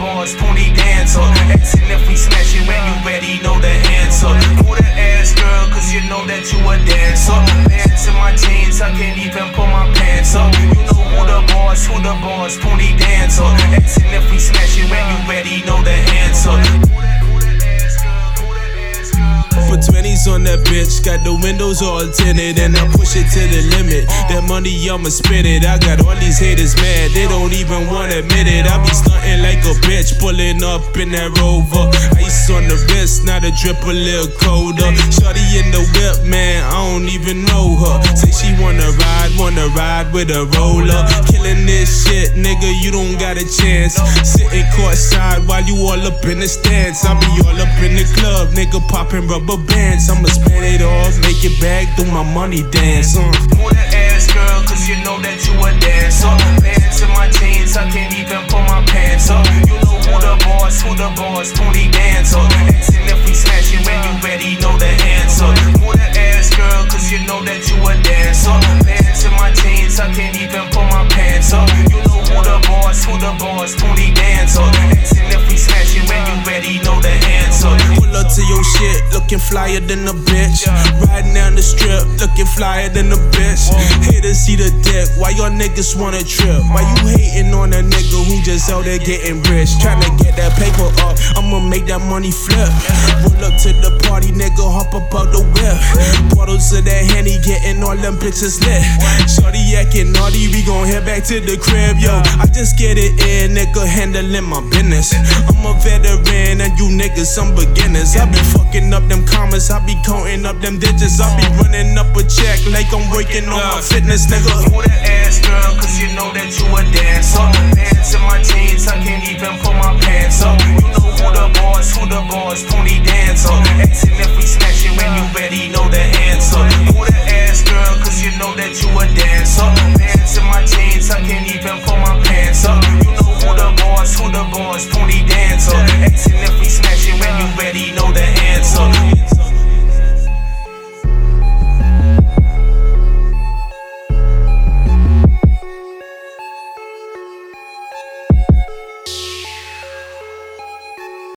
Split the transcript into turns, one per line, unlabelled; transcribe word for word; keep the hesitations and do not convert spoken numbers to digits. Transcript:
boss, pony dancer. Asking if we smash it when you ready, know the answer. Who the ass girl, cause you know that you a dancer. Pants in my jeans, I can't even pull my pants up. You know who the boss, who the boss, pony dancer. Asking if we smash it when you ready, know the answer.
Put twenties on that bitch, got the windows all tinted, and I push it to the limit. That money, I'ma spend it. I got all these haters mad, they don't even wanna admit it. I be stunting like a bitch, pulling up in that Rover. Ice on the wrist, now the drip a little colder. Shorty in the whip, man, I don't even know her. Say she wanna ride, wanna ride with a roller. Killing this shit, nigga, you don't got a chance. Sitting courtside while you all up in the stands. I be all up in the club, nigga, popping rubber bands. I'ma spend it all, make it back, do my money dance. uh.
Who the ass girl, cause you know that you a dancer. Pants in my jeans, I can't even pull my pants up. You know who the boss, who the boss, pony dancer. Asking if we smash it when you ready, know the answer. Who the ass girl, cause you know that you a dancer. Pants in my jeans, I can't even pull my pants up. You know who the boss, who the boss, pony dancer. Asking if we smash it when you ready, know the answer.
Pull up to your shit, looking flyer than a bitch. Riding down the strip, looking flyer than a bitch. Haters see the dick, why y'all niggas wanna trip? Why you hating on a nigga who just out there getting rich? Tryna get that paper up, I'ma make that money flip. Roll up to the party, nigga, hop up out the whip. Bottles of that Henny, getting all them bitches lit. Shorty acting naughty, we gon' head back to the crib, yo. I just get it in, nigga, handling my business. I'm a veteran and you niggas some beginners. I be fucking up them commas, I be counting up them digits. I be running up a check like I'm working on my fitness, nigga.
Who the ass girl, cause you know that you a dancer. Pants in my jeans, I can't even pull my pants up. You know who the boss, who the boss, pony dancer. Asking if we smash it when you